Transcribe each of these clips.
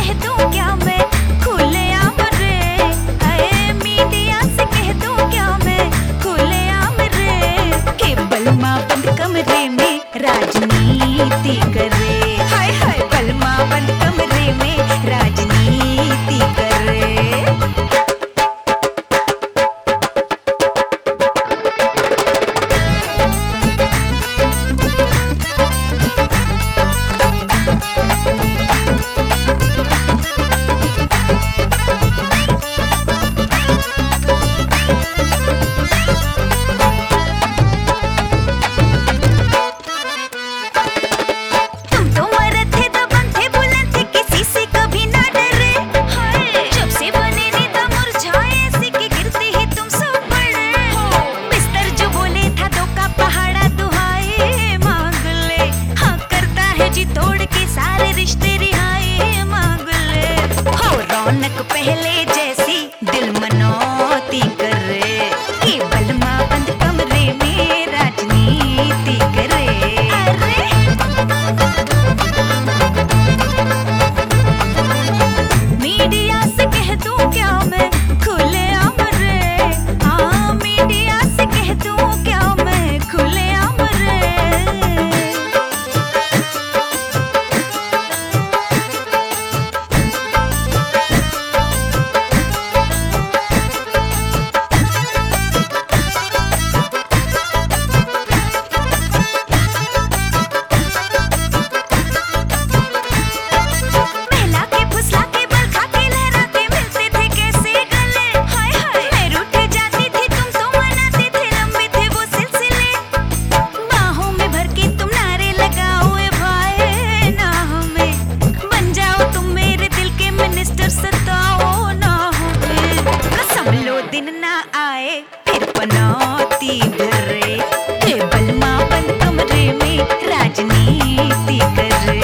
कह दूं क्या मैं खुलेआम रे, हाय मीडिया से कह दूं क्या मैं खुलेआम रे, के बलमा बंद कमरे में राजनीति करे, हाय हाय बलमा बंद कमरे में राजनीति करे। रौनक पहले जैसी दिल मनौती करे, कि बलमा बंद कमरे में राजनीति करे। अरे मीडिया से कह दूं क्या मैं खुलेआम रे, हाँ मीडिया से कह दूं क्या मैं खुलेआम रे। दिन ना आए फिर पनौती भरे, के बलमा बंद कमरे में राजनीति करे।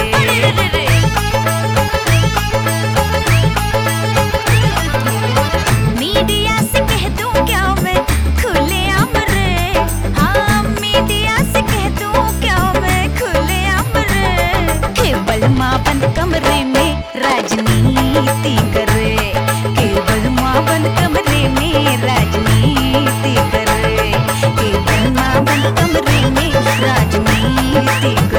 मीडिया से कह दूं क्या मैं खुलेआम रे, हाँ मीडिया से कह दूं क्या मैं खुलेआम रे, के बलमा बंद कमरे में राजनीति करे, के बलमा बंद कमरे में राजनीति करे, के बलमा बंद कमरे में राजनीति करे।